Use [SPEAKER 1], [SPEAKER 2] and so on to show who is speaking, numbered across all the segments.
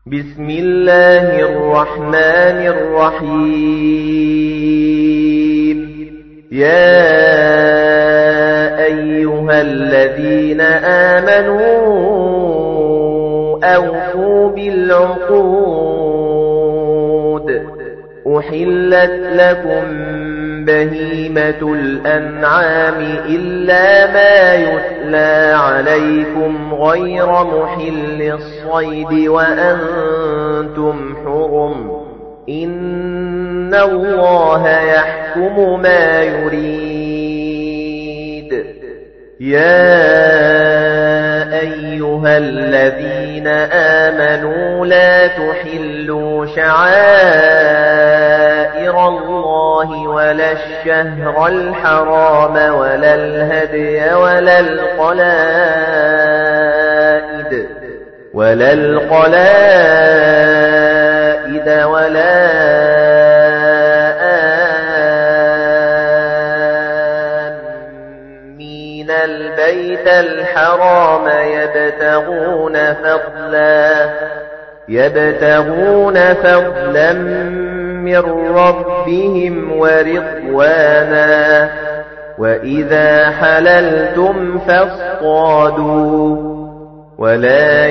[SPEAKER 1] بسم الله الرحمن الرحيم يا أيها الذين آمنوا أوفوا بالعقود أحلت لكم بهيمة الأنعام إلا ما يتلى عليكم غير محل الصيد وأنتم حرم إن الله يحكم ما يريد يا أيها الذين آمنوا لا تحلوا شعائر الله ولا الشهر الحرام ولا الهدي ولا القلائد ولا آمين البيت الحرام يبتغون فضلا من ربهم ورضوانا وإذا حللتم فاصطادوا ولا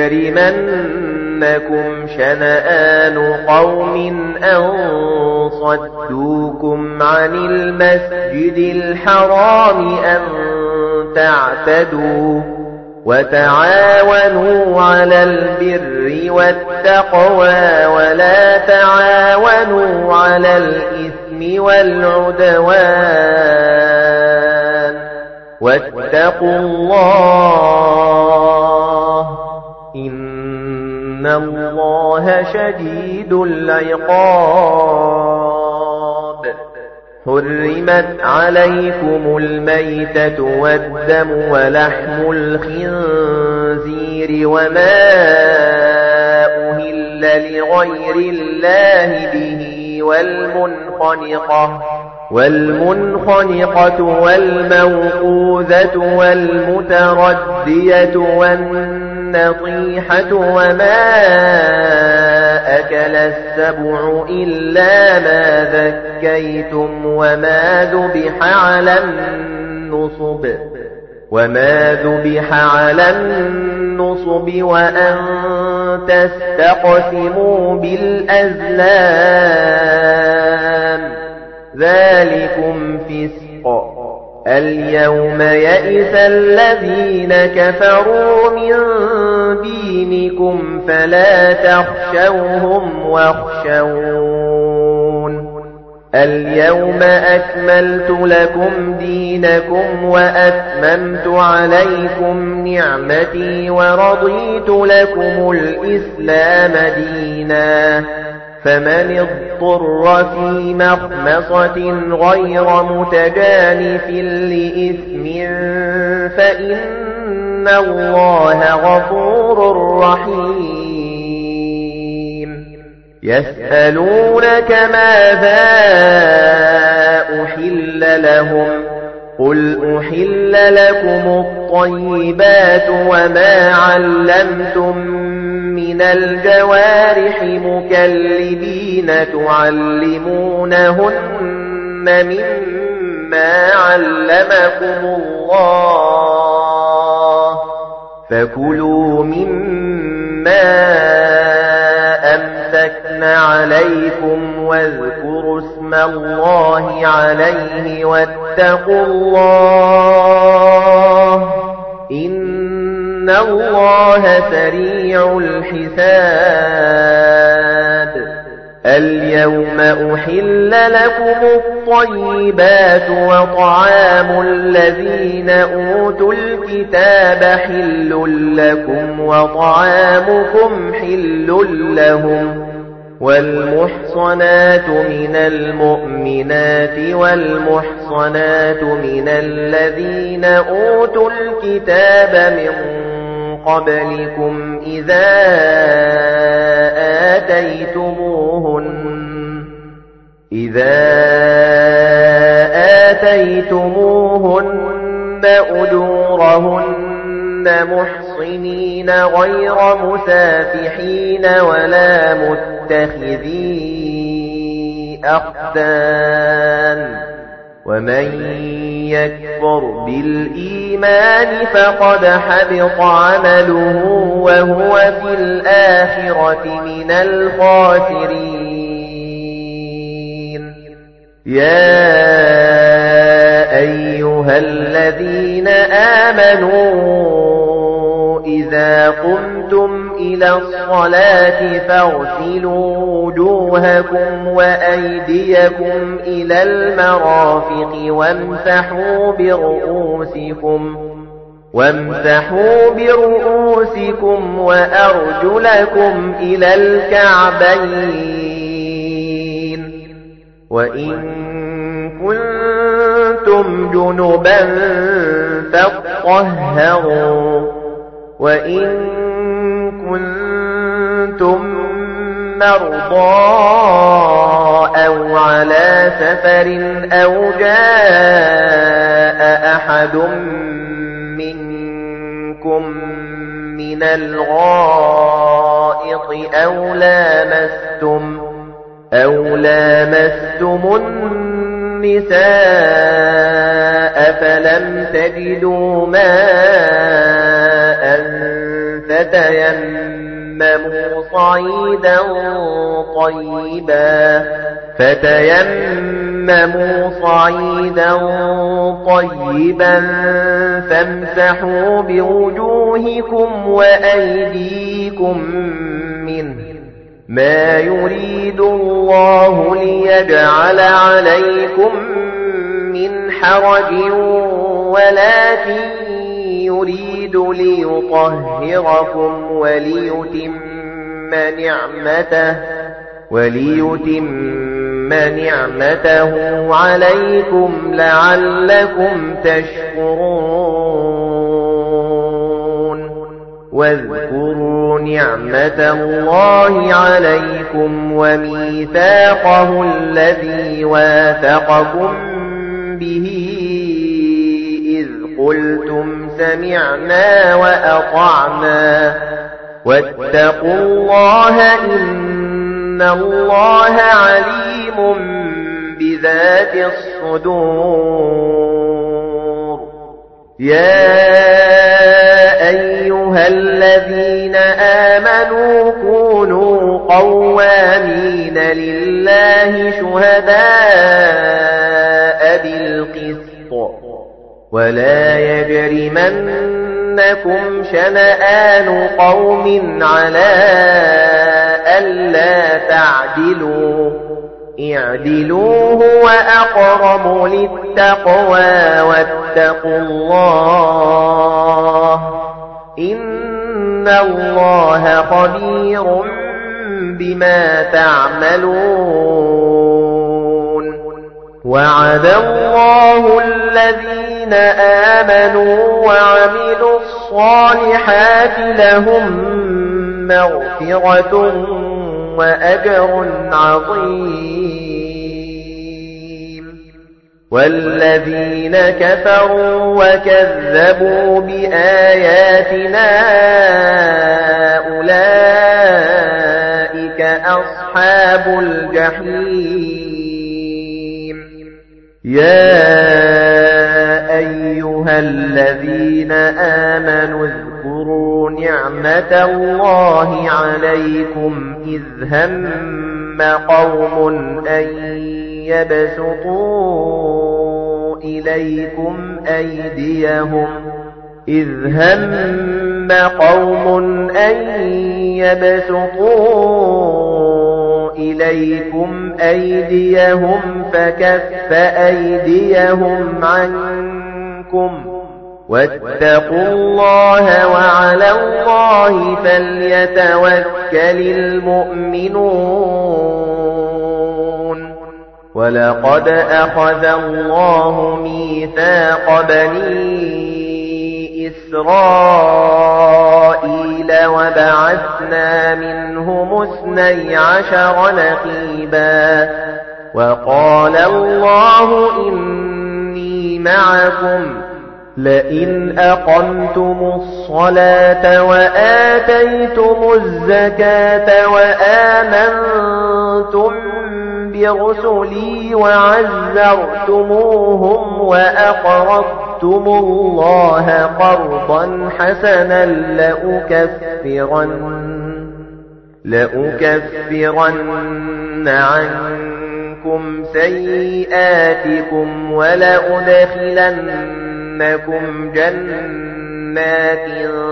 [SPEAKER 1] يجرمنكم شنآن قوم أن صدوكم عن المسجد الحرام أن تعتدوا وتعاونوا على البر والتقوى ولا تعاونوا على الإثم والعدوان واتقوا الله إن الله شديد العقاب حرمت عليكم الميتة والدم ولحم الخنزير وما أهل لغير الله به والمنخنقة والموقوذة والمتردية والنطيحة وما أكل السبع إلا ما ذكيتم وما ذبح على النصب وأن تستقسموا بالأزلام ذلكم فسق اليوم يئس الذين كفروا من دينكم فلا تخشوهم واخشون اليوم أكملت لكم دينكم وأتممت عليكم نعمتي ورضيت لكم الإسلام دينا فمن اضطر في مخمصة غير متجانف لإثم فإن الله غفور رحيم يسألونك ماذا أحل لهم قل أحل لكم الطيبات وما علمتم من الجوارح مكلبين تعلمونهن مما علمكم الله فكلوا مما أمسكن عليكم واذكروا اسم الله عليه واتقوا الله إن الله سريع الحساب اليوم أحل لكم الطيبات وطعام الذين أوتوا الكتاب حل لكم وطعامكم حل لهم والمحصنات من المؤمنات والمحصنات من الذين أوتوا الكتاب من قبلكم إذا آتيتموهن أجورهن محصنين غير مسافحين ولا متخذي أخدان ومن يكفر بالإيمان فقد حبط عمله وهو في الآخرة من الخاسرين يا أيها الذين آمنوا إذا قمتم إلى الصلاة فاغسلوا وجوهكم وأيديكم إلى المرافق وامسحوا برؤوسكم وأرجلكم إلى الكعبين وإن كنتم جنبا فاطهروا وإن كنتم مرضى أو على سفر أو جاء أحد منكم من الغائط أو لامستم النساء فلم تجدوا ماء فتيمموا صعيدا طيبا فامسحوا بوجوهكم وأيديكم منه ما يريد الله ليجعل عليكم من حرج ولكن يريد ليطهركم وليتم نعمته عليكم لعلكم تشكرون واذكروا نعمة الله عليكم وميثاقه الذي واثقكم به إذ قلتم سمعنا وأطعنا واتقوا الله إن الله عليم بذات الصدور يا أيها الذين آمنوا كونوا قوامين لله شهداء بالقسط ولا يجرمنكم شنآن قوم على ألا تعدلوا اعدلوا هو أقرب للتقوى واتقوا الله إن الله خبير بما تعملون وعد الله الذين آمنوا وعملوا الصالحات لهم مغفرة وأجر عظيم والذين كفروا وكذبوا بآياتنا أولئك أصحاب الجحيم يا أيها الذين آمنوا اذكروا نعمة الله عليكم إذ هم قوم أن يبسطوا إليكم أيديهم فكف أيديهم عنكم واتقوا الله وعلى الله فليتوكل المؤمنون ولقد أخذ الله ميثاق بني إسرائيل وبعثنا منهم 12 نقيبا وقال الله إني معكم لئن أقمتم الصلاة وآتيتم الزكاة وآمنتم برسلي وعزرتموهم وأقرضتم الله قرضا حسنا لأكفرن عنكم سيئاتكم ولأدخلنكم جنات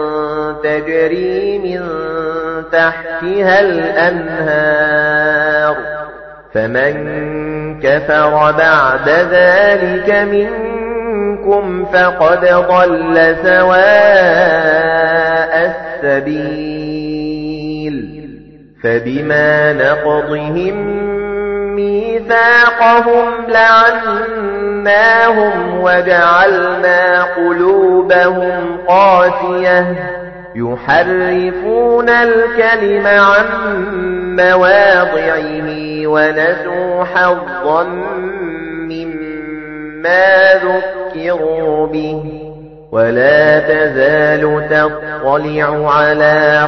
[SPEAKER 1] تجري من تحتها الأنهار فمن كفر بعد ذلك منكم فقد ضل سواء السبيل فبما نقضهم ميثاقهم لعناهم وجعلنا قلوبهم قاسية يحرفون الكلم عن مواضعه ونسوا حظا مما ذكروا به ولا تزال تطلع على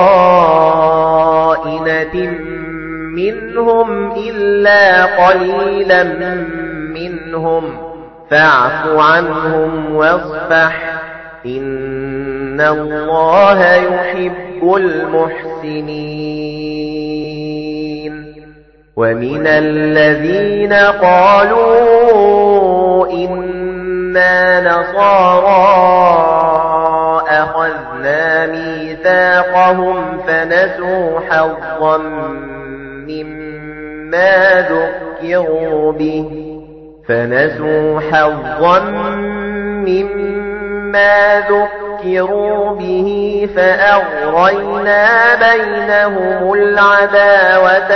[SPEAKER 1] خائنة منهم إلا قليلا منهم فاعف عنهم واصفح إن الله يحب المحسنين ومن الذين قالوا إنا نصارى أخذنا ميثاقهم فنسوا حظا مما ذكروا به فأغرينا بينهم العداوة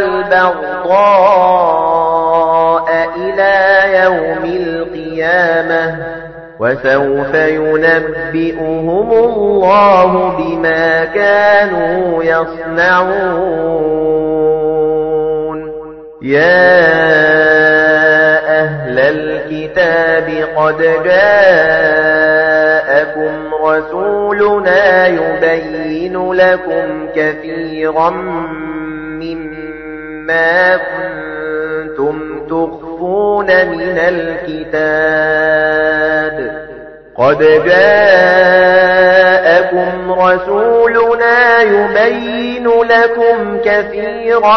[SPEAKER 1] والبغضاء إلى يوم القيامة وسوف ينبئهم الله بما كانوا يصنعون يا أهل الكتاب قد جاءكم رسولنا يبين لكم كثيرا مما كنتم تخفون من الكتاب قد جاءكم رسولنا يبين لكم كثيرا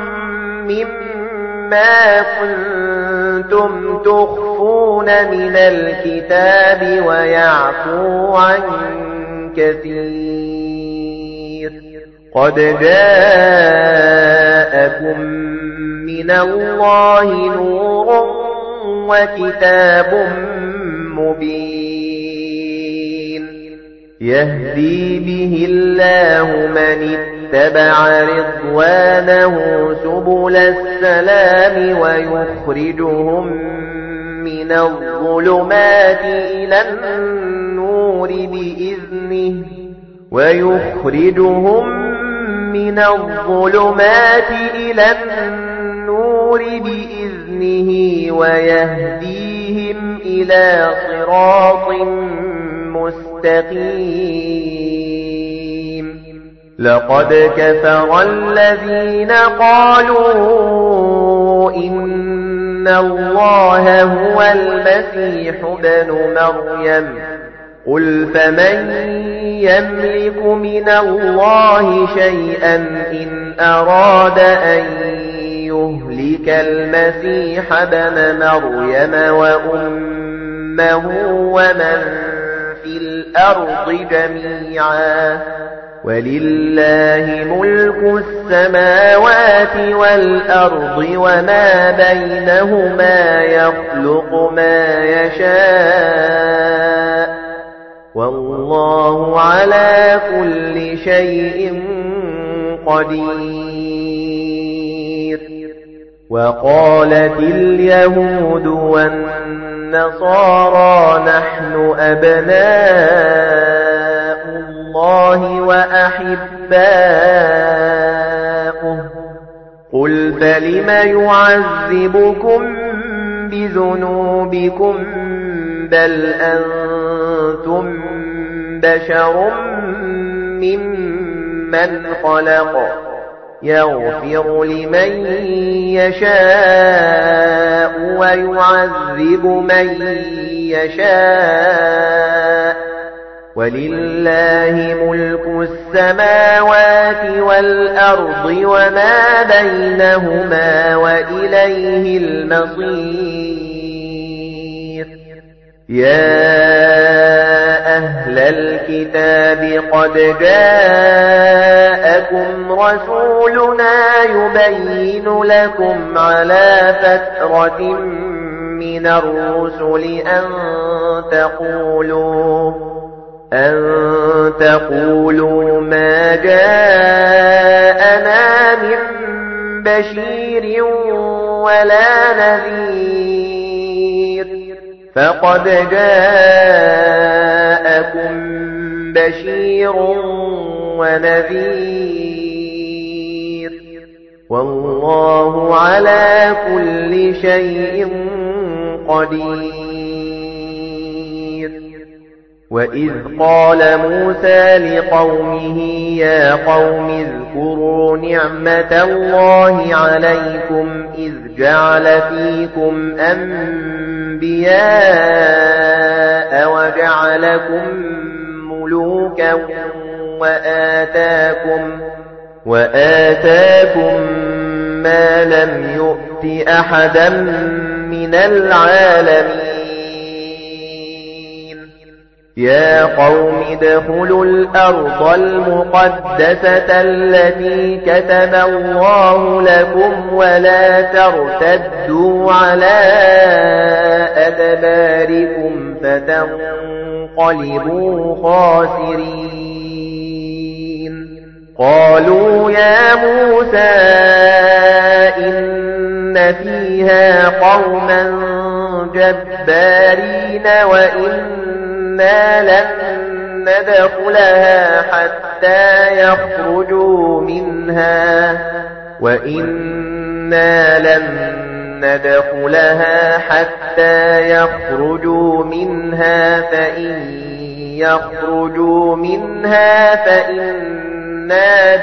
[SPEAKER 1] مما كنتم تخفون من الكتاب ويعفو عن كثير قد جاءكم من الله نور وكتاب مبين يهدي به الله من اتبع رضوانه سبل السلام ويخرجهم من الظلمات إلى النور بإذنه ويهديهم إلى صراط مستقيم لقد كفر الذين قالوا إن الله هو المسيح ابن مريم قل فمن يملك من الله شيئا إن أراد أن يهلك المسيح ابن مريم وأمه ومن في الأرض جميعا ولله ملك السماوات والأرض وما بينهما يخلق ما يشاء والله على كل شيء قدير وقالت اليهود والنصارى نحن أبناء الله وأحباؤه قل فلم يعذبكم بذنوبكم بل أنتم بشر ممن خلق يغفر لمن يشاء ويعذب من يشاء ولله ملك السماوات والأرض وما بينهما وإليه المصير يا أهل الكتاب قد جاءكم رسولنا يبين لكم على فترة من الرسل أن تقولوا ما جاءنا من بشير ولا نذير فقد جاءكم بشير ونذير والله على كل شيء قدير وإذ قال موسى لقومه يا قوم اذكروا نعمة الله عليكم إذ جعل فيكم أنبياء وجعلكم ملوكا وآتاكم ما لم يؤت أحدا من العالمين يا قوم ادخلوا الأرض المقدسة التي كتب الله لكم ولا ترتدوا على أدباركم فتنقلبوا خاسرين قالوا يا موسى إن فيها قوما جبارين وإنا لن ندخلها حتى يخرجوا منها فإن يخرجوا منها فإنا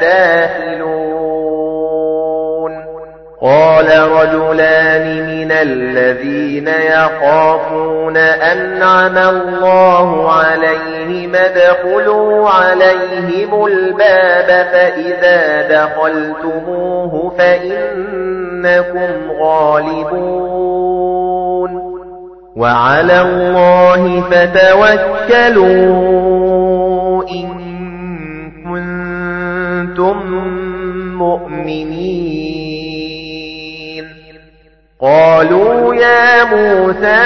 [SPEAKER 1] داخلون قال رجلان من الذين يخافون أنعم الله عليهم ادخلوا عليهم الباب فإذا دخلتموه فإنكم غالبون وعلى الله فتوكلوا إن كنتم مؤمنين قالوا يا موسى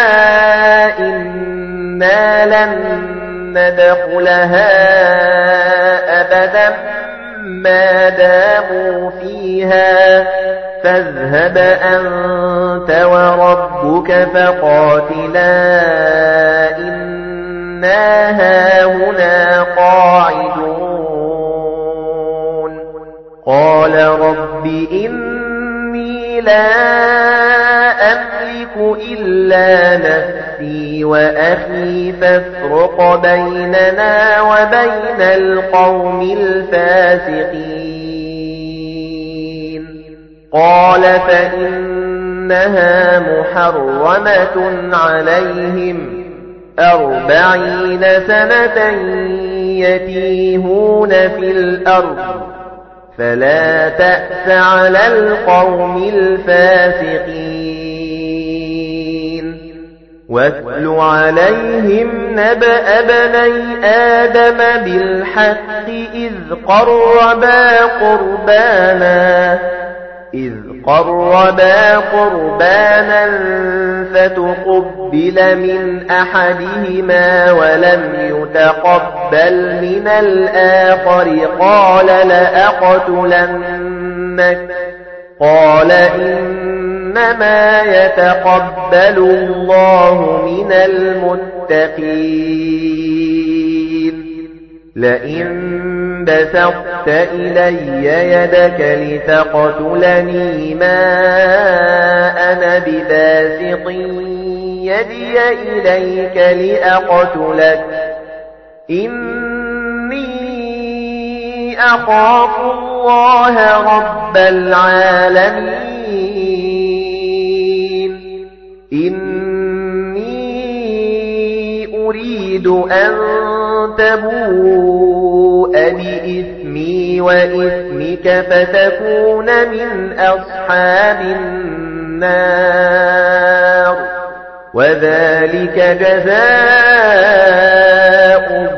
[SPEAKER 1] إنا لن ندخلها أبدا ما داموا فيها فاذهب أنت وربك فقاتلا إنا هاهنا قاعدون قال رب إني لا أملك إلا نفسي وأخي فافرق بيننا وبين القوم الفاسقين قال فإنها محرمة عليهم 40 سنة يتيهون في الأرض فلا تأس على القوم الفاسقين واتل عليهم نبأ بني آدم بالحق إذ قربا قربانا فتقبل من أحدهما ولم يتقبل من الآخر قال لأقتلنك قال إنما يتقبل الله من المتقين لئن بسطت إلي يدك لتقتلني ما أنا بباسط يدي إليك لأقتلك إني أخاف الله رب العالمين إني أريد أن تبوء بإثمي وإثمك فتكون من أصحاب النار وذلك جزاء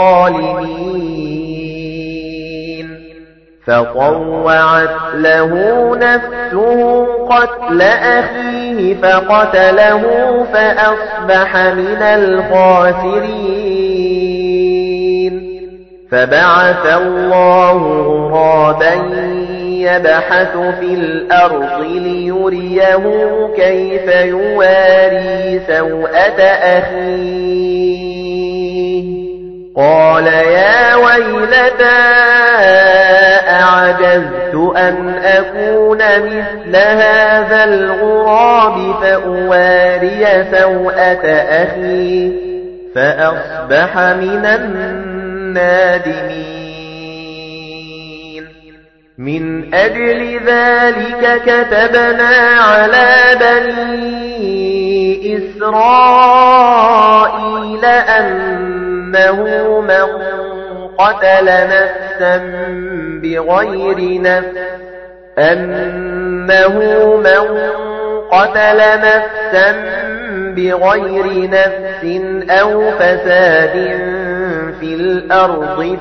[SPEAKER 1] الظالمين فطوعت له نفسه قتل أخيه فقتله فأصبح من الخاسرين فبعث الله غرابا يبحث في الأرض ليريه كيف يواري سوءة أخيه قال يا ويلتى أعجزت أن أكون مثل هذا الغراب فأواري سوءة أخي فأصبح من النادمين من أجل ذلك كتبنا على بني إسرائيل أنه من قتل نفسا بغير نفس أو فساد في الأرض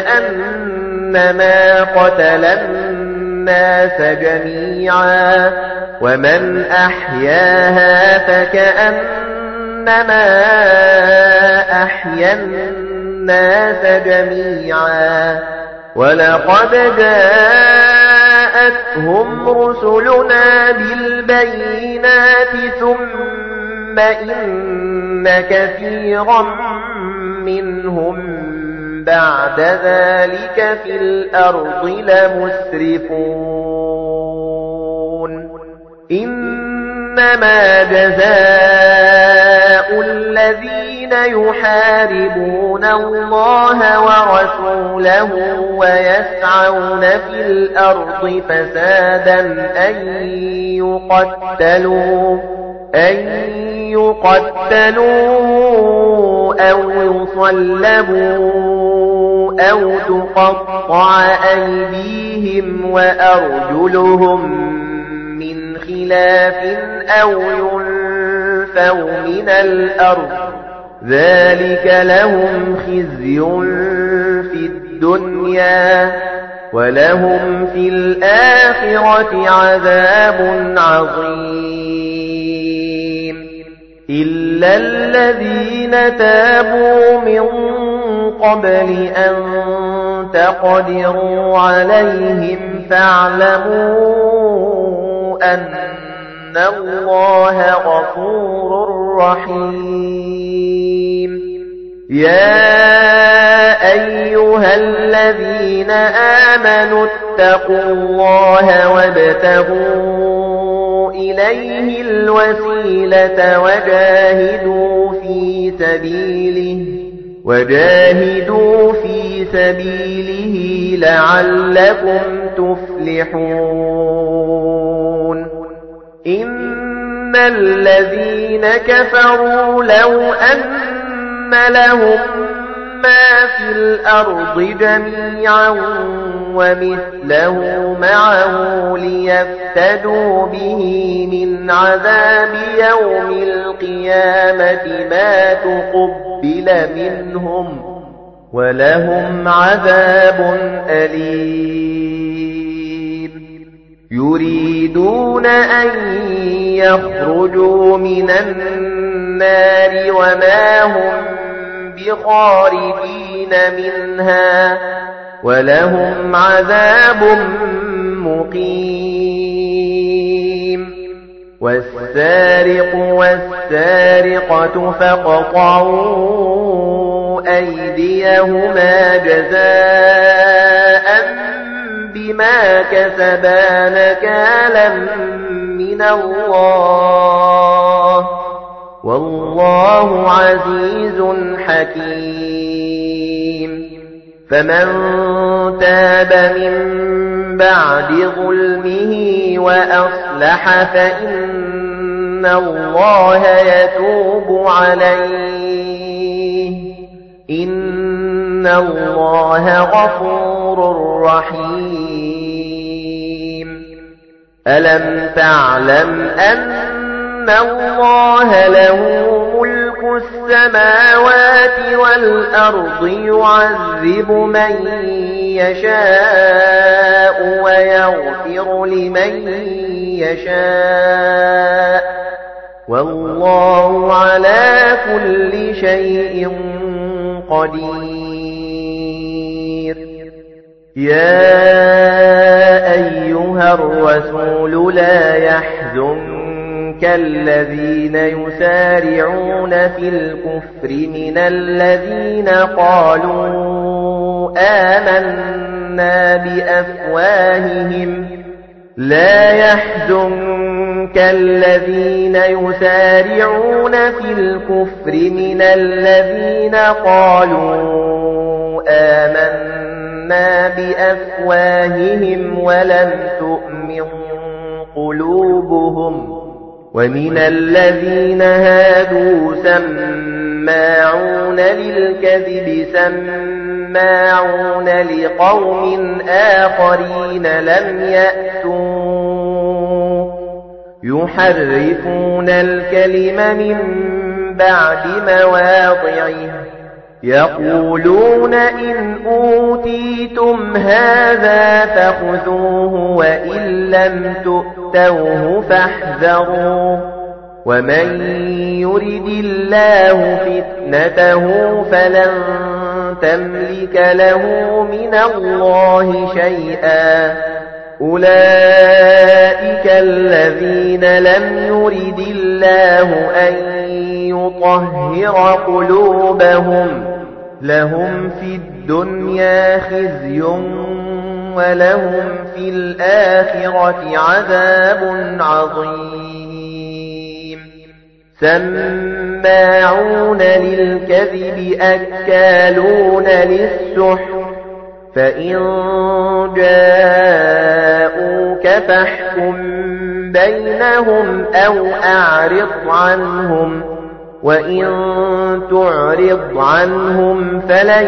[SPEAKER 1] فكأنما قتل الناس جميعا ومن أحياها فكأنما أحيا الناس جميعا ولقد جاءتهم رسلنا بالبينات ثم إن كثيرا منهم بعد ذلك في الأرض لمسرفون إنما جزاء الذين يحاربون الله ورسوله ويسعون في الأرض فسادا أن يقتلوا أو يصلبوا أو تقطع أيديهم وأرجلهم من خلاف أو ينفوا من الأرض ذلك لهم خزي في الدنيا ولهم في الآخرة عذاب عظيم إلا الذين تابوا من قبل أن تقدروا عليهم فاعلموا أن الله غفور رحيم يا أيها الذين آمنوا اتقوا الله وابتغوا إليه الوسيلة وجاهدوا في سبيله لعلكم تفلحون إن الذين كفروا لو أن لهم ما في الأرض جميعا ومثله معه ليفتدوا به من عذاب يوم القيامة ما تقبل منهم ولهم عذاب أليم يريدون أن يخرجوا من النار وما هم بخارجين منها ولهم عذاب مقيم والسارق والسارقة فاقطعوا أيديهما جزاء بما كسبا نكالا من الله والله عزيز حكيم فمن تاب من بعد ظلمه وأصلح فإن الله يتوب عليه إن الله غفور رحيم ألم تعلم أن الله له ملك السماوات والأرض يعذب من يشاء ويغفر لمن يشاء والله على كل شيء قدير يا أيها الرسول لا يحزنك الذين يسارعون في الكفر من الذين قالوا آمنا بأفواههم لا يحزنك الذين يسارعون في الكفر من الذين قالوا آمنا بأفواههم ولم تؤمن قلوبهم ومن الذين هادوا سماعون للكذب سماعون لقوم آخرين لم يأتوا يحرفون الكلم من بعد مواضعه يقولون إن أوتيتم هذا فخذوه وإن لم تؤتوه فاحذروا ومن يرد الله فتنته فلن تملك له من الله شيئا أولئك الذين لم يرد الله أن يطهر قلوبهم لهم في الدنيا خزي ولهم في الآخرة عذاب عظيم سماعون للكذب أكالون للسحت فإن جاءوك فاحكم بينهم أو أعرض عنهم وإن تعرض عنهم فلن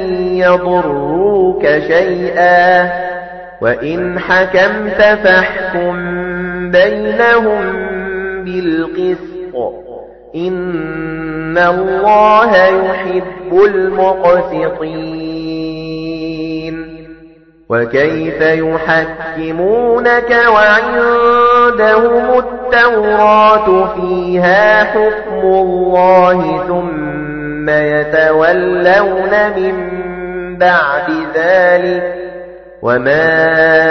[SPEAKER 1] يضروك شيئا وإن حكمت فاحكم بينهم بالقسط إن الله يحب المقسطين وكيف يحكمونك وعندهم التوراة فيها حكم الله ثم يتولون من بعد ذلك وما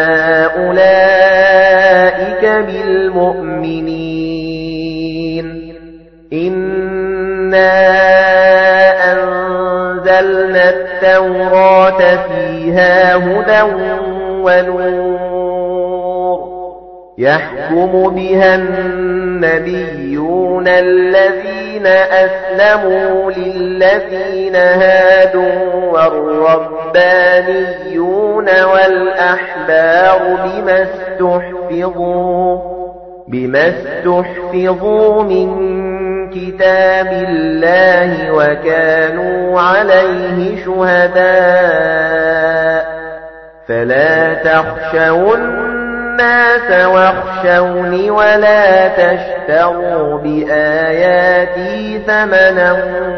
[SPEAKER 1] أولئك بالمؤمنين إنا أنزلنا التوراة فيها هدى ونور يحكم بها النبيون الذين أسلموا للذين هادوا والربانيون والأحبار بما استحفظوا من كتاب الله وكانوا عليه شهداء فلا تخشوا الناس واخشوني ولا تشتروا بآياتي ثمنا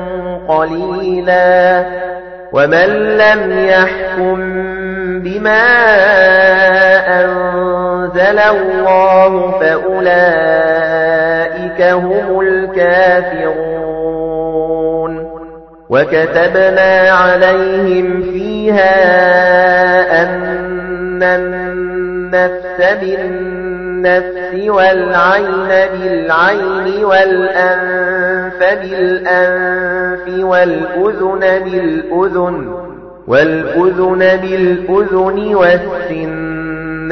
[SPEAKER 1] قليلا ومن لم يحكم بما أنزل الله فأولئك هم الكافرون وكتبنا عليهم فيها أن النفس بالنفس والعين بالعين والأنف بالأنف والأذن بالأذن والسن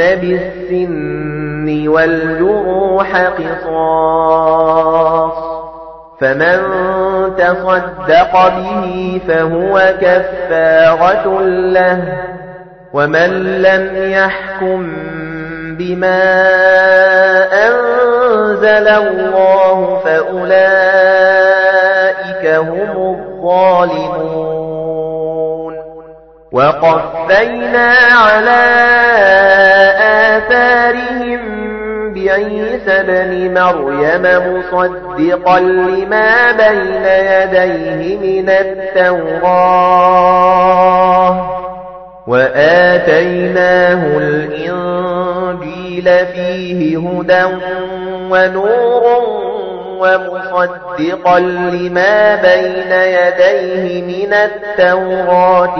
[SPEAKER 1] بالسن والجروح قصاص فمن تصدق به فهو كفارة له ومن لم يحكم بما أنزل الله فأولئك هم الظالمون وقفينا على آثارهم بعيسى ابن مريم مصدقا لما بين يديه من التوراة وآتيناه الإنجيل فيه هدى ونور ومصدقا لما بين يديه من التوراة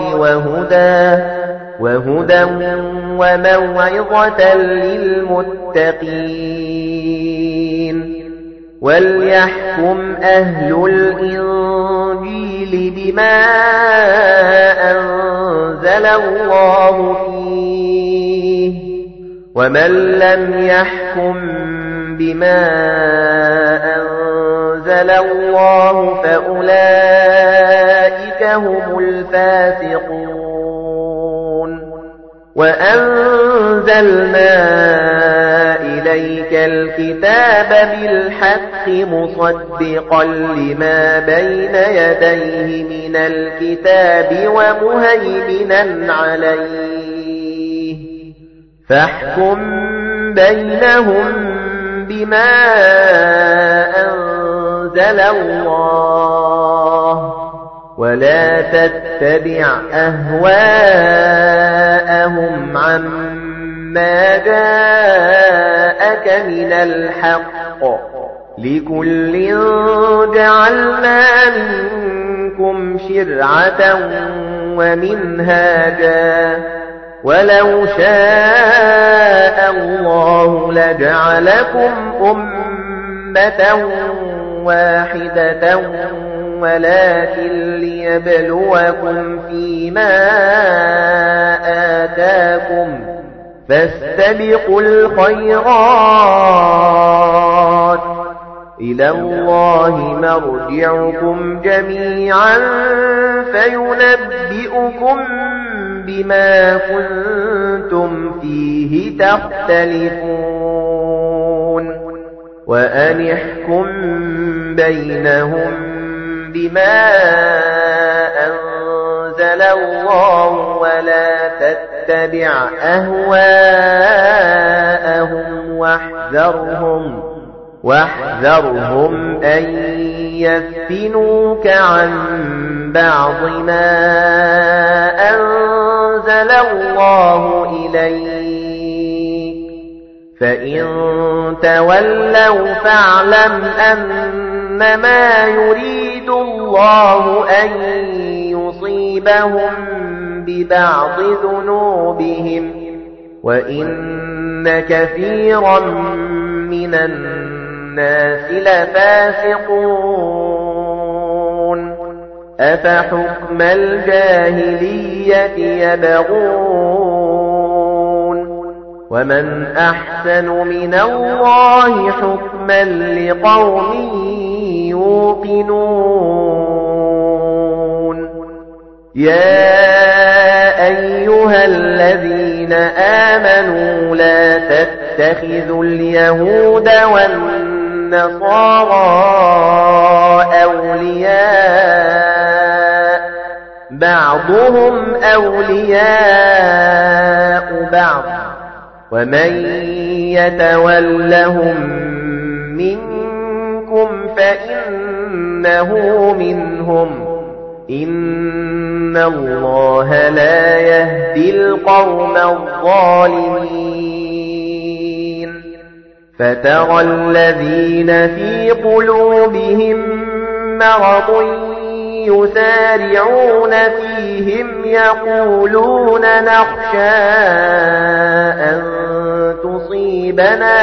[SPEAKER 1] وهدى وموعظة للمتقين وليحكم أهل الإنجيل بما أنزل الله فيه ومن لم يحكم بما أنزل الله فأولئك هم الفاسقون وأنزلنا إليك الكتاب بالحق مصدقا لما بين يديه من الكتاب ومهيمنا عليه فاحكم بينهم بما أنزل الله ولا تتبع أهواءهم عما جاءك من الحق لكل جعلنا منكم شرعة ومنهاجا ولو شاء الله لجعلكم أمة واحدة ولكن ليبلوكم فيما آتاكم فاستبقوا الخيرات إلى الله مرجعكم جميعا فينبئكم بما كنتم فيه تختلفون وأن احكم بينهم بما أنزل الله ولا تتبع أهواءهم واحذرهم أن يفتنوك عن بعض ما أنزل الله إليك فإن تولوا فاعلم أنما يريد الله أن يصيبهم ببعض ذنوبهم وإن كثيرا من الناس لفاسقون أفحكم الجاهلية يبغون ومن أحسن من الله حكما لقوم يوقنون يا أيها الذين آمنوا لا تتخذوا اليهود والنصارى أولياء بعضهم أولياء بعض ومن يتولهم منكم فإنه منهم إن الله لا يهدي القوم الظالمين فترى الذين في قلوبهم مرض يسارعون فيهم يقولون نخشى أن تصيبنا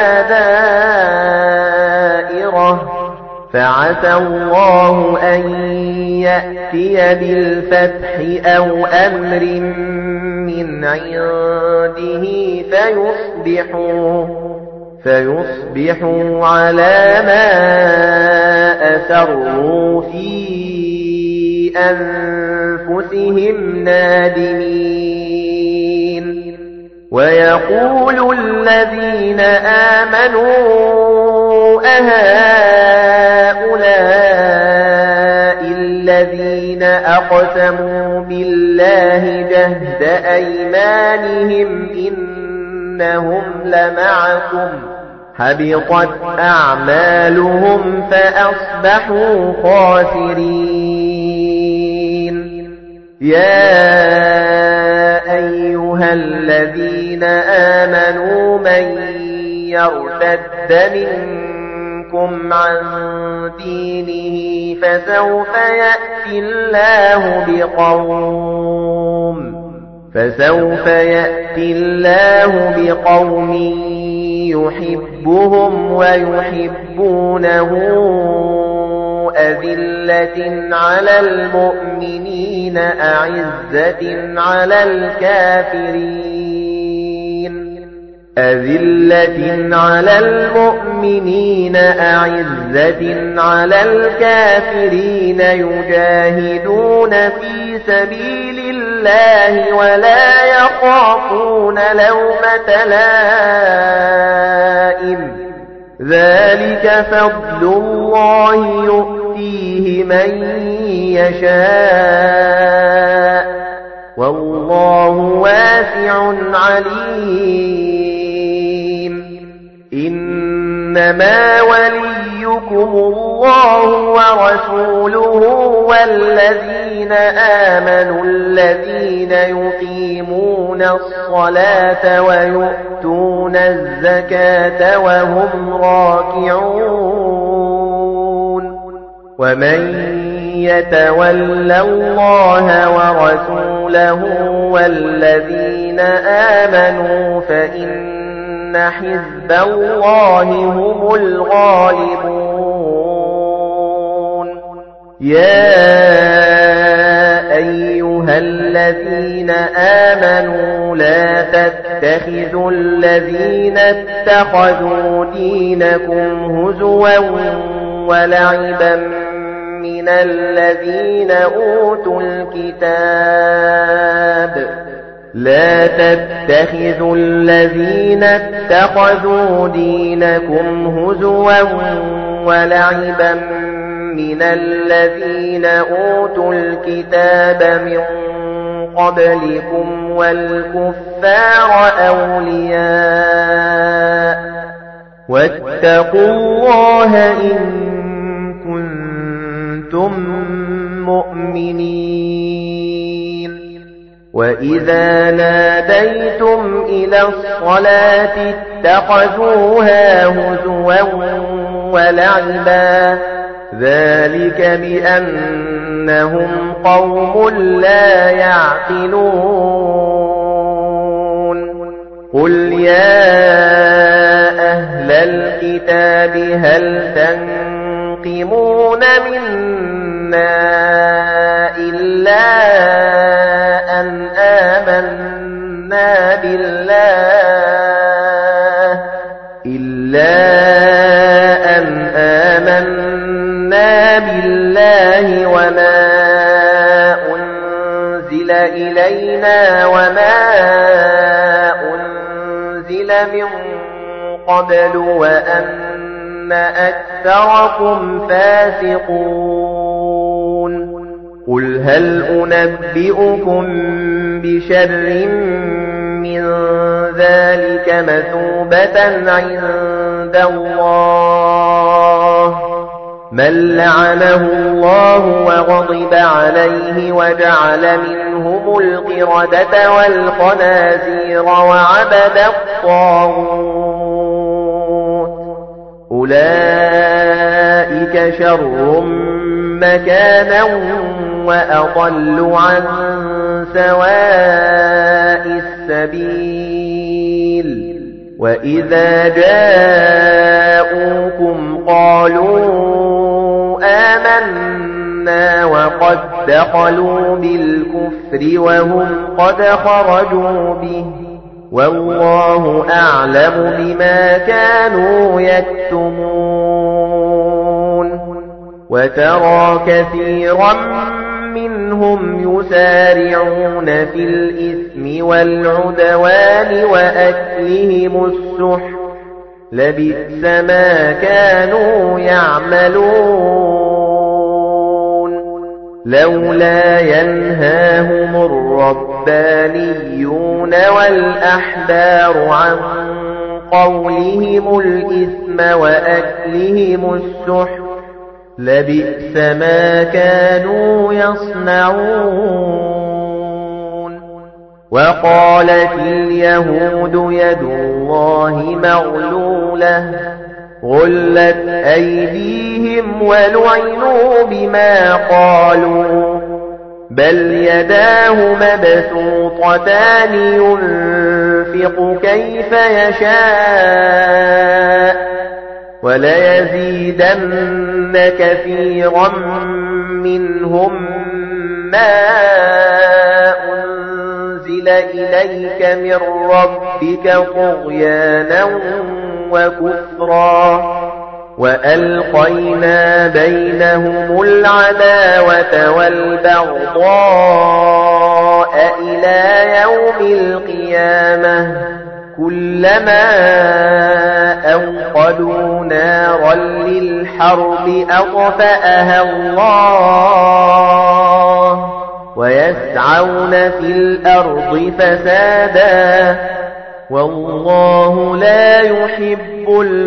[SPEAKER 1] دائرة فعسى الله أن يأتي بالفتح أو أمر من عنده فيصبحوا على ما أسروا في أنفسهم نادمين ويقول الذين آمنوا أهؤلاء الذين أقسموا بالله جهد أيمانهم إنهم لمعكم حبطت أعمالهم فأصبحوا خاسرين يا أيها الذين آمنوا من يرتد منكم عن دينه فسوف يأتي الله بقوم يحبهم ويحبونه أذلة على المؤمنين أعزة على المؤمنين يجاهدون في سبيل الله ولا يخافون لومة لائم ذلك فضل الله يؤتيه من يشاء والله واسع عليم إنما وليكم الله ورسوله والذين آمنوا الذين يقيمون الصلاة ويؤتون الزكاة وهم راكعون ومن يتول الله ورسوله والذين آمنوا فإن حزب الله هم الغالبون يا أيها الذين آمنوا لا تتخذوا الذين اتخذوا دينكم هزوا ولعبا من الذين أوتوا الكتاب لا تتخذوا الذين اتخذوا دينكم هزوا ولعبا من الذين أوتوا الكتاب من قبلكم والكفار أولياء واتقوا الله إن كنتم مؤمنين وَإِذَا نَادَيْتُمْ إِلَى الصَّلَاةِ اتَّخَذُوهَا هُزُوًا وَلَعِبًا ذَلِكَ بِأَنَّهُمْ قَوْمٌ لَّا يَعْقِلُونَ قُلْ يَا أَهْلَ الْكِتَابِ هَلْ تَنقِمُونَ مِنَّا إِلَّا أن آمنا بالله وما أنزل إلينا وما أنزل من قبل وأن أكثركم فاسقون قل هل أنبئكم بشر من ذلك مثوبة عند الله من لعنه الله وغضب عليه وجعل منهم القردة والخنازير وعبد الطاغوت أولئك شر مكانا وأضل عن سواء السبيل وإذا جاءوكم قالوا آمنا وقد دخلوا بالكفر وهم قد خرجوا به والله أعلم بما كانوا يكتمون وترى كثيرا منهم يسارعون في الإثم والعدوان وأكلهم السحت لبئس ما كانوا يعملون لولا ينهاهم الربانيون والأحبار عن قولهم الإثم وأكلهم السحت لبئس ما كانوا يصنعون وقالت اليهود يد الله مغلولة غلت أيديهم ولعنوا بما قالوا بل يداه مبسوطتان ينفق كيف يشاء وليزيدن كثيرا منهم ما أنزل إليك من ربك طغيانا وكفرا وألقينا بينهم العداوة والبغضاء إلى يوم القيامة كلما أوقدوا نارا للحرب أطفأها الله ويسعون في الأرض فسادا والله لا يحب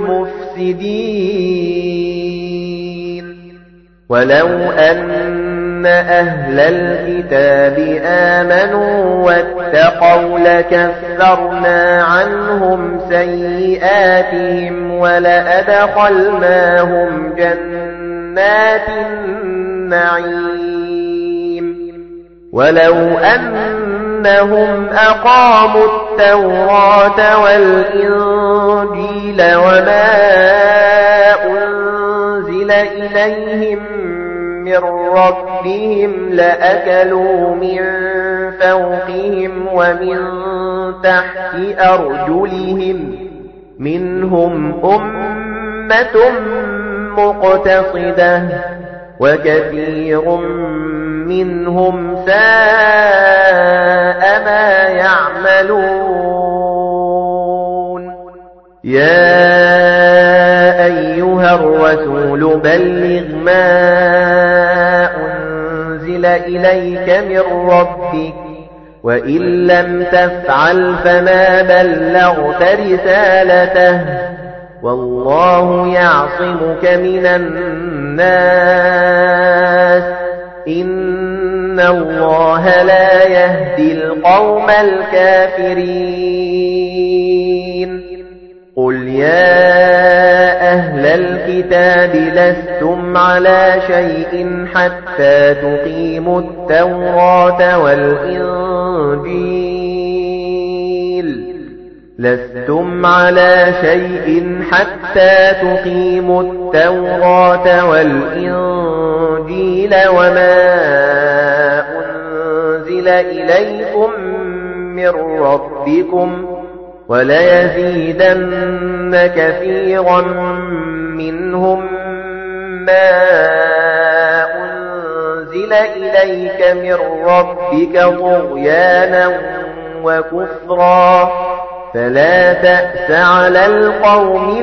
[SPEAKER 1] المفسدين ولو أن أهل الكتاب آمنوا واتقوا لكفرنا عنهم سيئاتهم ولأدخلناهم جنات النعيم ولو أنهم أقاموا التوراة والإنجيل وما أنزل إليهم من ربهم لأكلوا من فوقهم ومن تحت أرجلهم منهم أمة مقتصدة وكثير منهم ساء ما يعملون يا أيها الرسول بلغ ما أنزل إليك من ربك وإن لم تفعل فما بلغت رسالته والله يعصمك من الناس إن الله لا يهدي القوم الكافرين قل يا أهل الكتاب لستم على شيء حتى تقيموا التوراة والإنجيل لستم على شيء حتى تقيموا التوراة والإنجيل وما أنزل إليكم من ربكم وليزيدن كثيرا منهم ما أنزل إليك من ربك طغيانا وكفرا فلا تأس على القوم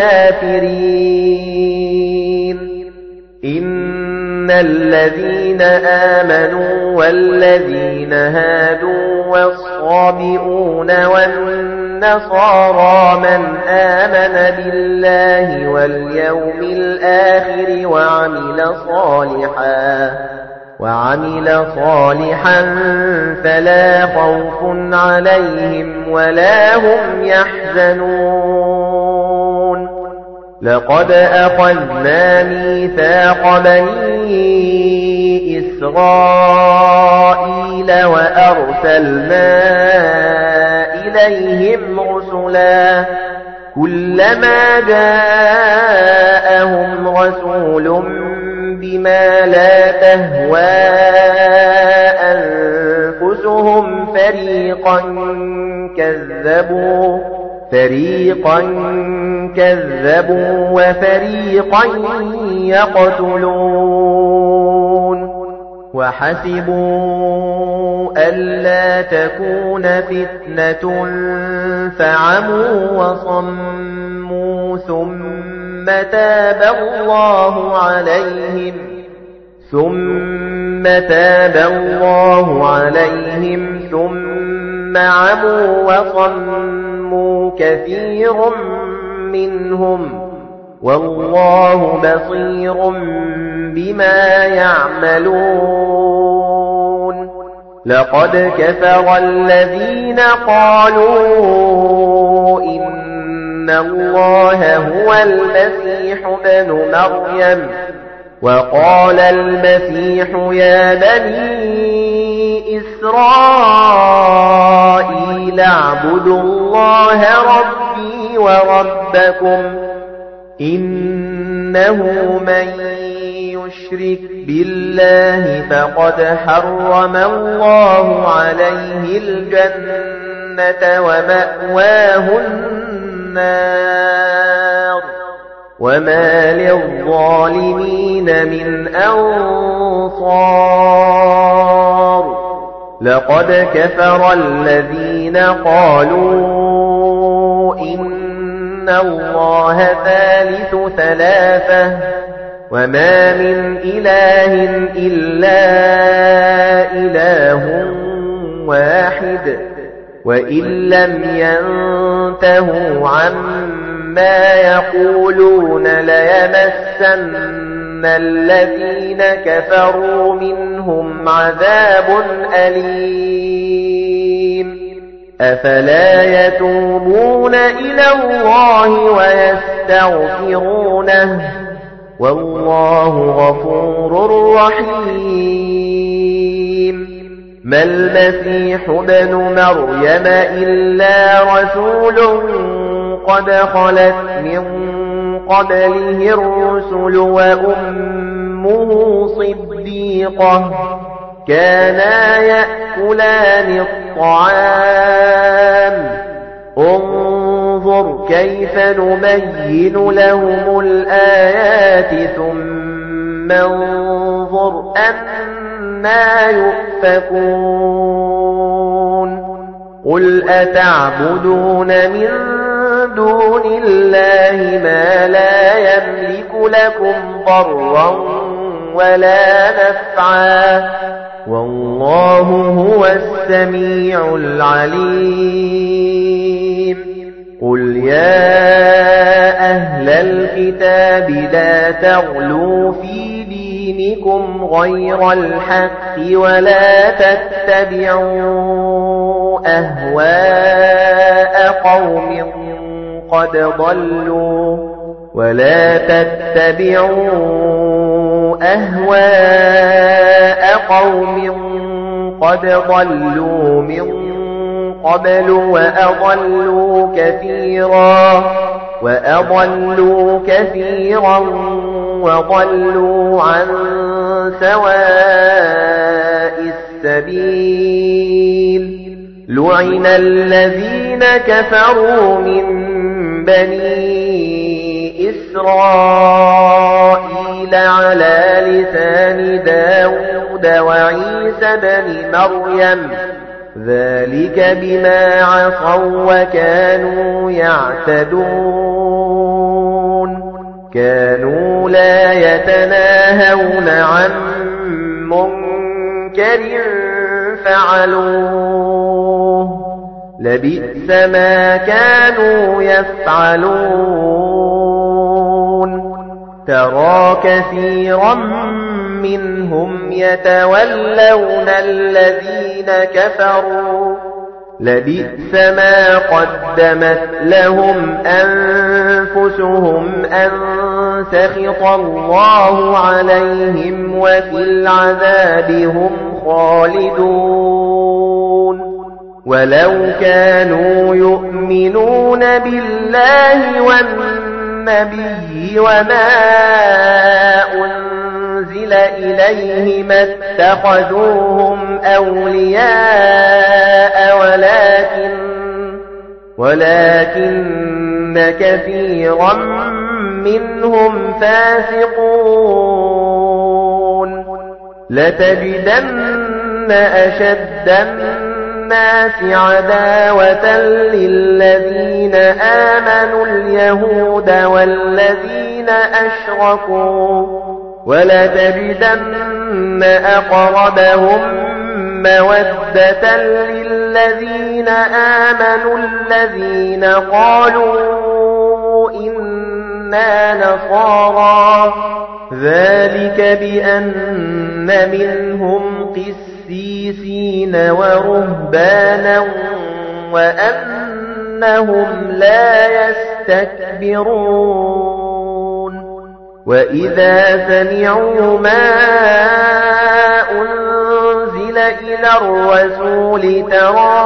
[SPEAKER 1] الكافرين إن الذين آمنوا والذين هادوا والصابئون والنصارى من آمن بالله واليوم الآخر وعمل صالحا فلا خوف عليهم ولا هم يحزنون لقد أخذنا ميثاق بني إسرائيل وأرسلنا إليهم رسلا كلما جاءهم رسول بما لا تهوى أنفسهم فريقا فريقا كذبوا وفريقا يقتلون وحسبوا ألا تكون فتنة فعموا وصموا ثم تاب الله عليهم ثم عموا وصموا كثير منهم والله بصير بما يعملون لقد كفر الذين قالوا إن الله هو المسيح ابن مريم وقال المسيح يا بني إسرائيل اعبدوا الله ربي وربكم إنه من يشرك بالله فقد حرم الله عليه الجنة ومأواه النار وما للظالمين من أنصار لقد كفر الذين قالوا إن الله ثالث ثلاثة وما من إله إلا إله واحد وإن لم ينتهوا عما يقولون ليمسن الذين كفروا منهم عذاب أليم أفلا يتوبون إلى الله ويستغفرونه والله غفور رحيم ما المسيح ابن مريم إلا رسول قد خلت من قبله الرسل وأمه صديقة كانا يأكلان الطعام انظر كيف نبين لهم الآيات ثم انظر أنا يؤفكون قل أتعبدون من دون الله ما لا يملك لكم ضرا ولا نفعا والله هو السميع العليم قل يا أهل الكتاب لا تغلوا في دينكم غير الحق ولا تتبعوا أهواء قوم قد ضلوا من قبل وأضلوا كثيرا وضلوا عن سواء السبيل لعن الذين كفروا من بني إسرائيل على لسان داود وعيسى بن مريم ذلك بما عصوا وكانوا يعتدون كانوا لا يتناهون عن منكر فعلوه لبئس ما كانوا يفعلون ترى كثيرا منهم يتولون الذين كفروا لبئس ما قدمت لهم أنفسهم أن سخط الله عليهم وفي العذاب هم خالدون ولو كانوا يؤمنون بالله والنبي وما أنزل إليه ما اتخذوهم أولياء ولكن كثيرا منهم فاسقون لتجدن أشد الناس عداوة للذين آمنوا اليهود والذين أشركوا ولتجدن أقربهم مودة للذين آمنوا الذين قالوا إنا نصارى ذلك بأن منهم قسيسين ورهبانا وأنهم لا يستكبرون وإذا سمعوا ما أنزل إلى الرسول ترى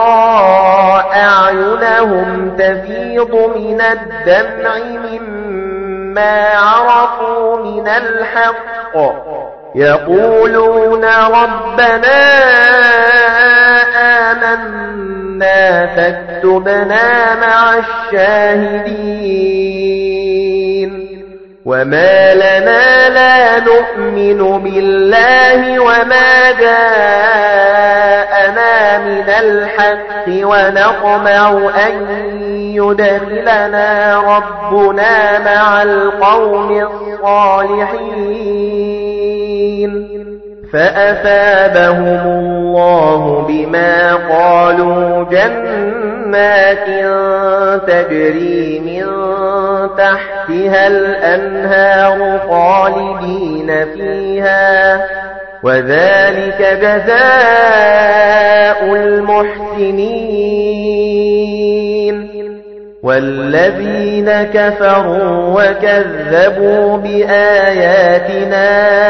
[SPEAKER 1] أعينهم تفيض من الدمع مما عرفوا من الحق يقولون ربنا آمنا فاكتبنا مع الشاهدين وما لنا لا نؤمن بالله وما جاءنا من الحق ونطمع أن يدخلنا ربنا مع القوم الصالحين فأثابهم الله بما قالوا جنات تجري من تحتها الأنهار خالدين فيها وذلك جزاء المحسنين والذين كفروا وكذبوا بآياتنا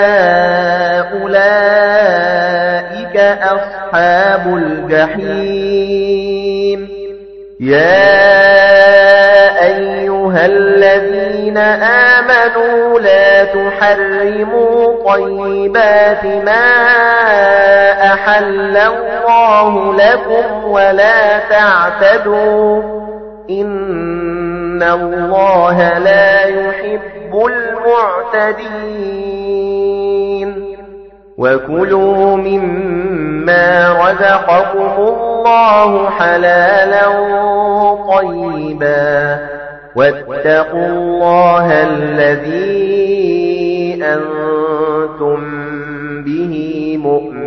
[SPEAKER 1] أولئك أصحاب الجحيم يا أيها الذين آمنوا لا تحرموا طيبات ما أحل الله لكم ولا تعتدوا إن الله لا يحب المعتدين وكلوا مما رزقكم الله حلالا طيبا واتقوا الله الذي أنتم به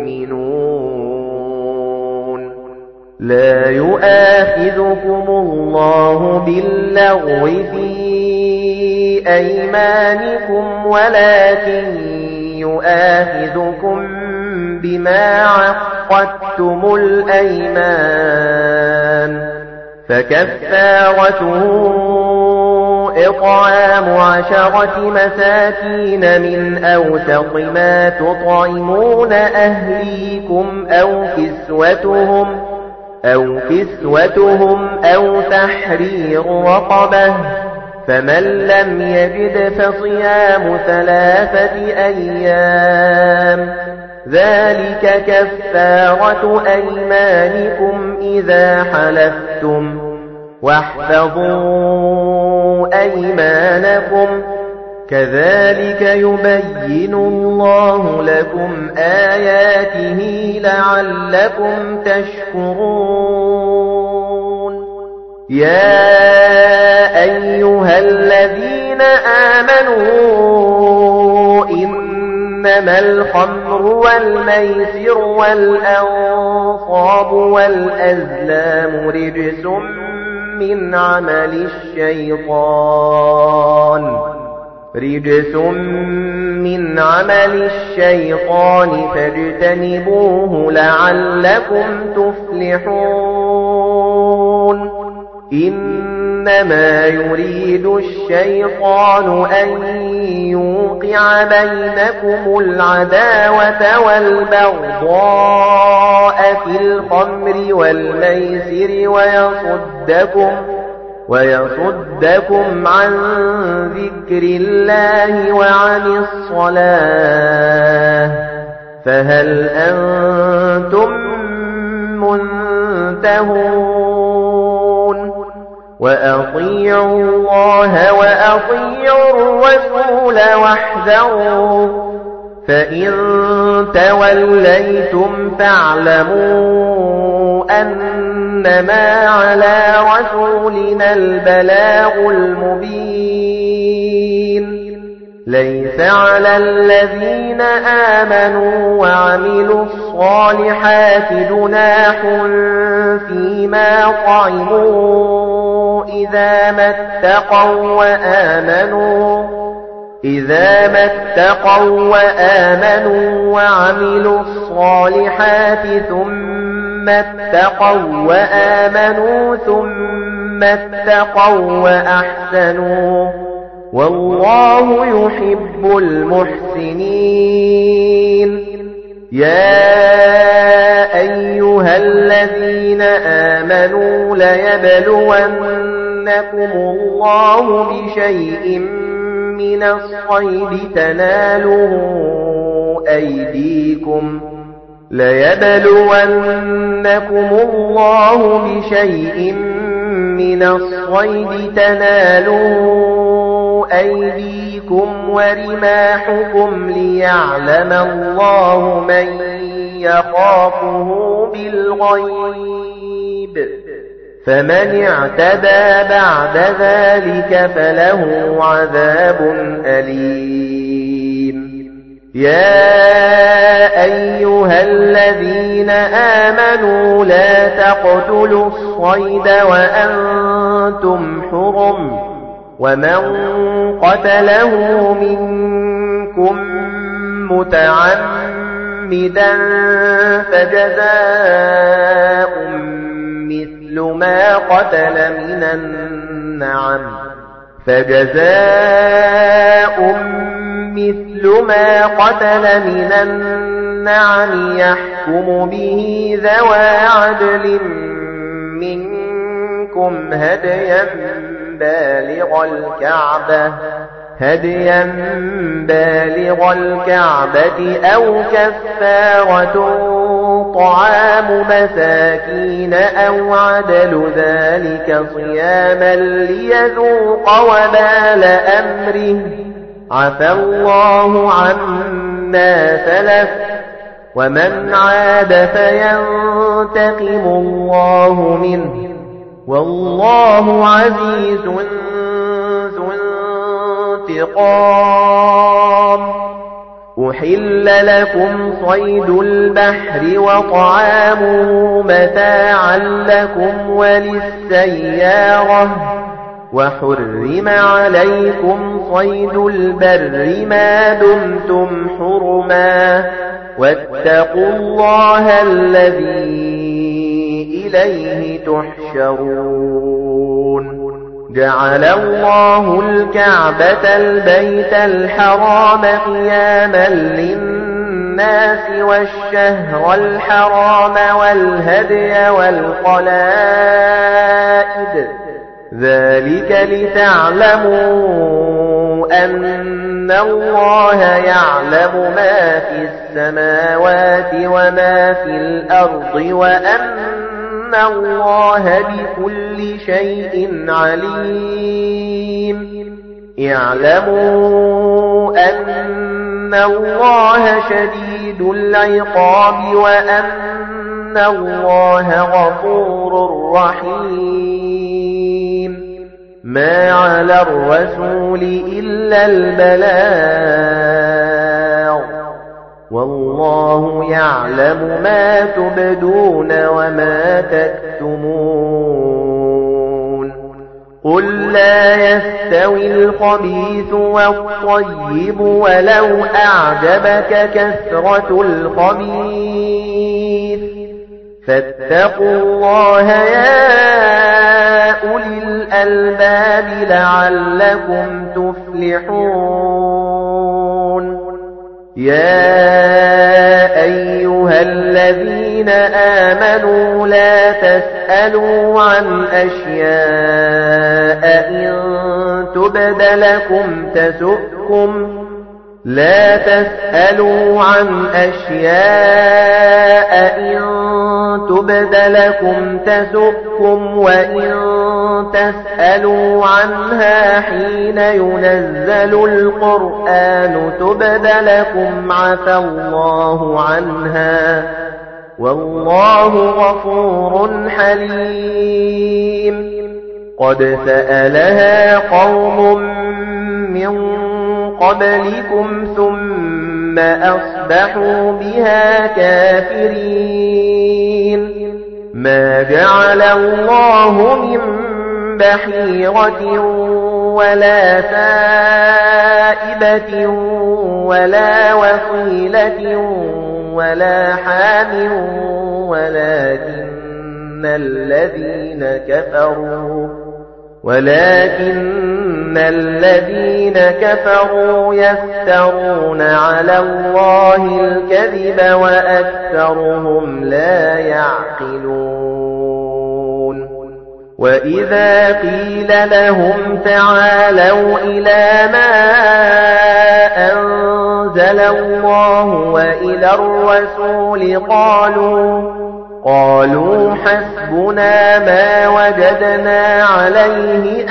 [SPEAKER 1] مؤمنون لا يؤاخذكم الله باللغو في أيمانكم ولكن يؤاخذكم بما عقدتم الأيمان فكفارته إطعام 10 مساكين من أوسط ما تطعمون أهليكم أو كسوتهم أو تحرير رقبة فمن لم يجد فصيام 3 أيام ذلك كفارة أيمانكم إذا حلفتم واحفظوا أيمانكم كذلك يبين الله لكم آياته لعلكم تشكرون يا أيها الذين آمنوا إنما الخمر والميسر والأنصاب والأزلام رجس من عمل الشيطان فاجتنبوه لعلكم تفلحون إنما يريد الشيطان أن يوقع بينكم العداوة والبغضاء في الخمر والميسر ويصدكم عن ذكر الله وعن الصلاة فهل أنتم منتهون وأطيعوا الله وأطيعوا الرسول واحذروا فإن توليتم فاعلموا أنما على رسولنا البلاغ المبين ليس على الذين آمنوا وعملوا الصالحات جناح فيما طعموا إذا ما اتقوا وآمنوا وعملوا الصالحات ثم اتقوا وآمنوا ثم اتقوا وأحسنوا والله يحب المحسنين يا أيها الذين آمنوا ليبلونكم الله بشيء من الصيد تناله أيديكم ورماحكم ليعلم الله من يخافه بالغيب فمن اعتدى بعد ذلك فله عذاب أليم يا أيها الذين آمنوا لا تقتلوا الصيد وأنتم حرم ومن قتله منكم متعمدا فجزاء مثل ما قتل من النعم يحكم به ذوى عدل منكم هديا بالغ الكعبة أو كفارة طعام مساكين أو عدل ذلك صياما ليذوق وبال أمره عفى الله عما سلف ومن عاد فينتقم الله منه والله عزيز ذو انتقام أحل لكم صيد البحر وطعامه متاعا لكم وللسيارة وحرم عليكم صيد البر ما دمتم حرما واتقوا الله الذي إليه تحشرون جعل الله الكعبة البيت الحرام قياما للناس والشهر الحرام والهدي والقلائد ذلك لتعلموا أن الله يعلم ما في السماوات وما في الأرض وأن الله بكل شيء عليم اعلموا أن الله شديد العقاب وأن الله غفور رحيم ما على الرسول إلا البلاغ والله يعلم ما تبدون وما تكتمون قل لا يستوي الخبيث والطيب ولو أعجبك كثرة الخبيث فاتقوا الله يا أولي الألباب لعلكم تفلحون يا أيها الذين آمنوا لا تسألوا عن أشياء إن تبد لكم تسؤكم لا تسألوا عن أشياء إن تبد لكم تسؤكم وإن تسألوا عنها حين ينزل القرآن تبد لكم عفى الله عنها والله غفور حليم قد سألها قوم من قبلكم ثم أصبحوا بها كافرين ما جعل الله من بحيرة ولا سائبة ولا وصيلة ولا حام ولكن الذين كفروا يفترون على الله الكذب وأكثرهم لا يعقلون وإذا قيل لهم تعالوا إلى ما أنزل الله وإلى الرسول قالوا حسبنا ما وجدنا عليه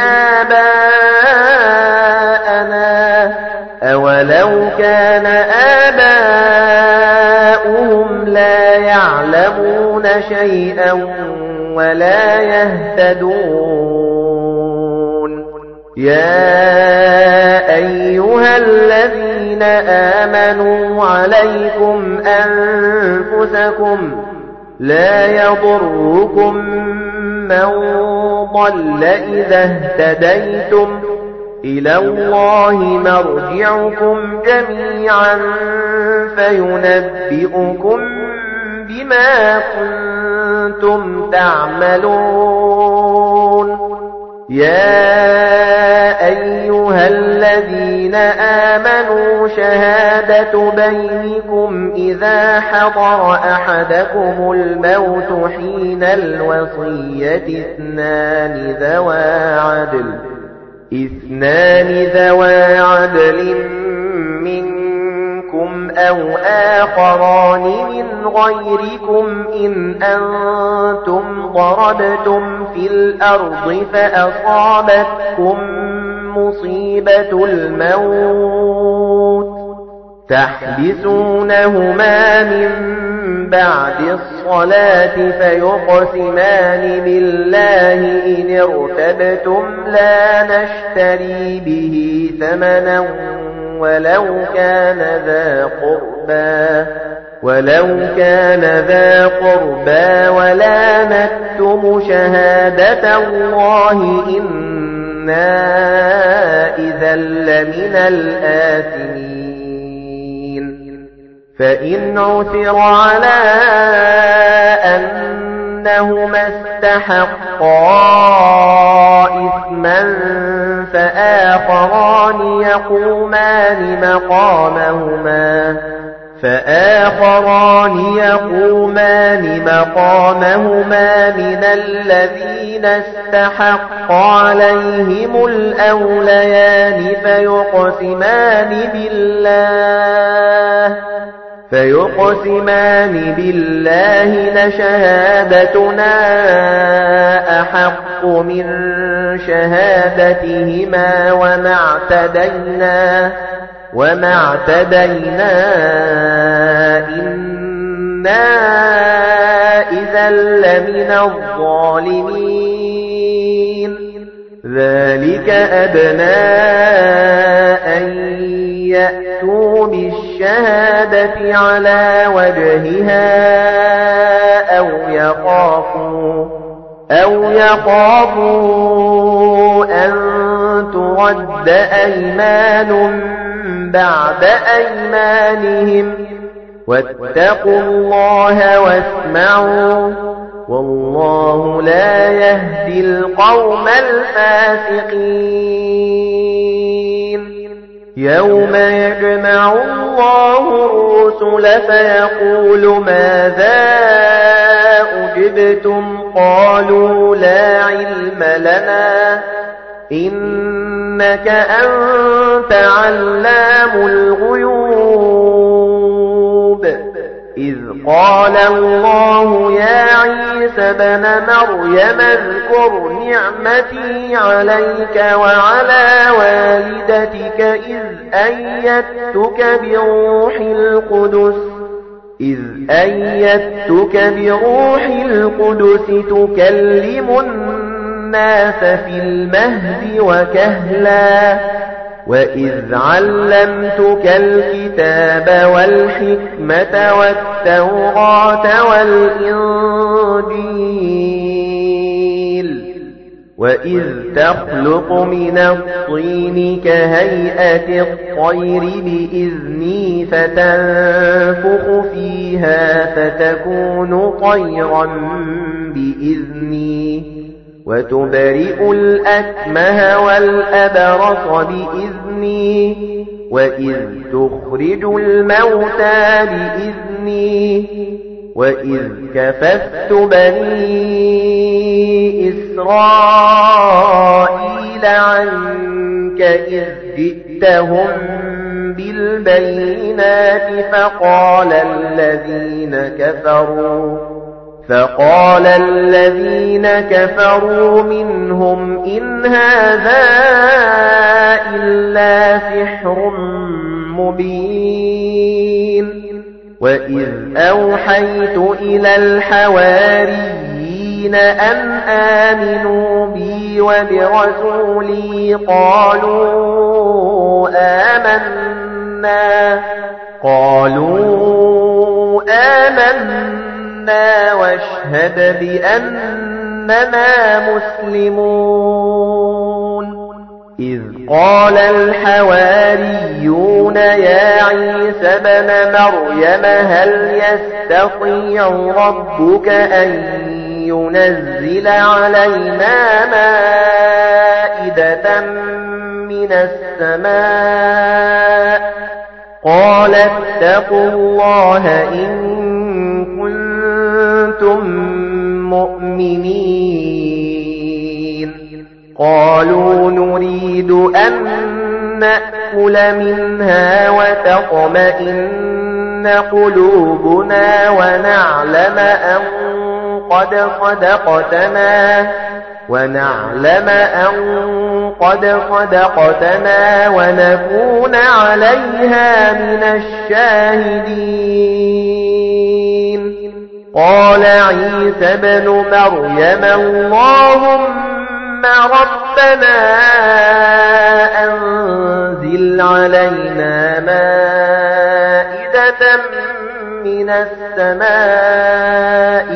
[SPEAKER 1] آباءنا أولو كان آباؤهم لا يعلمون شيئا ولا يهتدون يا أيها الذين آمنوا عليكم أنفسكم لا يضركم من ضل إذا اهتديتم إلى الله مرجعكم جميعا فينبئكم بما كنتم تعملون يا أيها الذين آمنوا شهادة بينكم إذا حضر أحدكم الموت حين الوصية اثنان ذوى عدل منكم أو آخران من غيركم إن أنتم ضربتم في الأرض فأصابتكم مصيبة الموت تحبسونهما من بعد الصلاة فيقسمان بالله إن ارتبتم لا نشتري به ثمنا ولو كان ذا قربى ولا نكتم شهادة الله إنا إذا لمن الآثمين فإن عثر على أنهما استحقا إثما فآخران يقومان مقامهما من الذين استحق عليهم الأوليان فيقسمان بالله لشهادتنا أحق من شهادتهما وما اعتدينا إنا إذا لمن الظالمين ذلك أدنى أن يأتوا بالشهادة على وجهها أو يخافوا أن ترد أيمان بعد أيمانهم واتقوا الله واسمعوا والله لا يهدي القوم الفاسقين يوم يجمع الله الرسل فيقول ماذا أجبتم قالوا لا علم لنا إنك أنت علام الغيوب إذ قال الله يا عيسى ابن مريم اذكر نعمتي عليك وعلى والدتك إذ أيدتك بروح القدس تكلم الناس في المهد وكهلا وإذ علمتك الكتاب والحكمة والتوراة والإنجيل وإذ تخلق من الطين كهيئة الطير بإذني فتنفخ فيها فتكون طيرا بإذني وتبرئ الأكمه والأبرص بإذني وإذ تخرج الموتى بإذني وإذ كففت بني إسرائيل عنك إذ جئتهم بالبينات فقال الذين كفروا منهم إن هذا إلا سحر مبين وإذ أوحيت إلى الحواريين أن آمنوا بي وبرسولي قالوا آمنا واشهد بأننا مسلمون إذ قال الحواريون يا عيسى ابن مريم هل يستطيع ربك أن ينزل علينا مائدة من السماء قال اتقوا الله إن كنتم مؤمنين قالوا نريد أن نأكل منها وتطمئن قلوبنا ونعلم أن قد صدقتنا ونكون عليها من الشاهدين قال عيسى ابن مريم اللهم ربنا أنزل علينا مائدة من السماء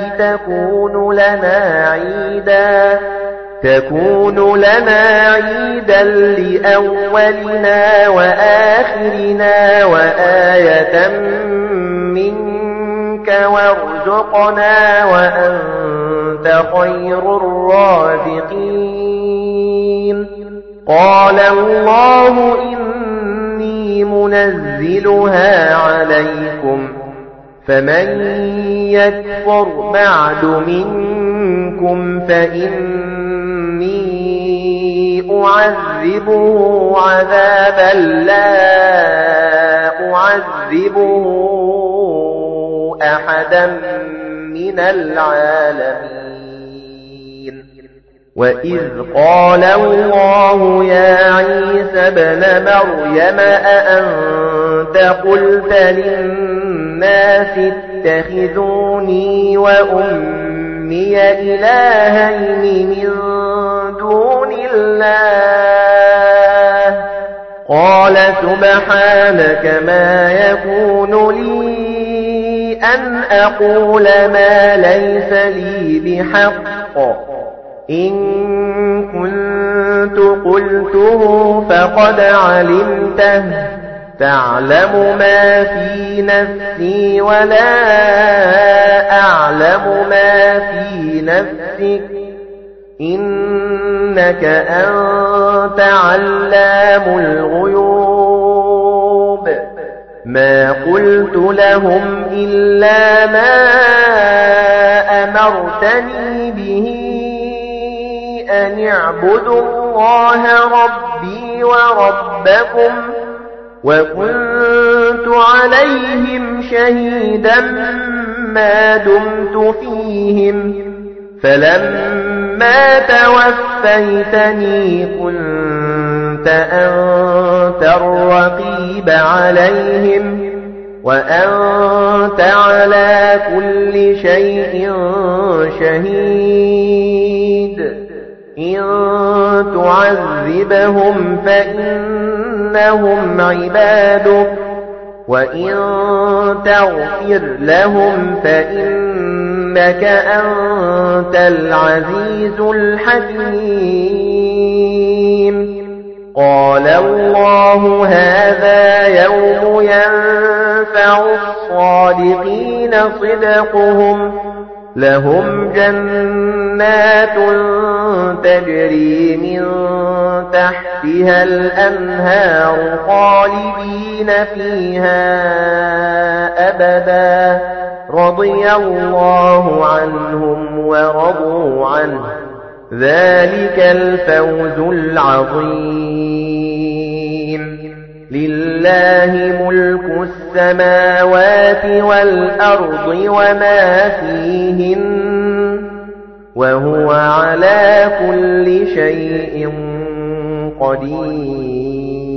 [SPEAKER 1] تكون لنا عيدا لأولنا وآخرنا وآية منك وارزقنا وأنت خير الرازقين قال الله إني منزلها عليكم فمن يكفر بعد منكم فإني أعذبه عذابا لا أعذبه أحدا من العالمين وإذ قال الله يا عيسى ابن مريم أأنت قلت للناس اتخذوني وأمي إلهين من دون الله قال سبحانك ما يكون لي أن أقول ما ليس لي بحق إن كنت قلته فقد علمته تعلم ما في نفسي ولا أعلم ما في نفسك إنك أنت علام الغيوب ما قلت لهم إلا ما أمرتني به أن اعبدوا الله ربي وربكم وكنت عليهم شهيدا ما دمت فيهم فلما توفيتني كنت أنت الرقيب عليهم وأنت على كل شيء شهيد إن تعذبهم فإنهم عبادك وإن تغفر لهم فإنك أنت العزيز الحكيم قال الله هذا يوم ينفع الصادقين صدقهم لهم جنات تجري من تحتها الأنهار خالدين فيها أبدا رضي الله عنهم ورضوا عنه ذلك الفوز العظيم لله ملك السماوات والأرض وما فيهن وهو على كل شيء قدير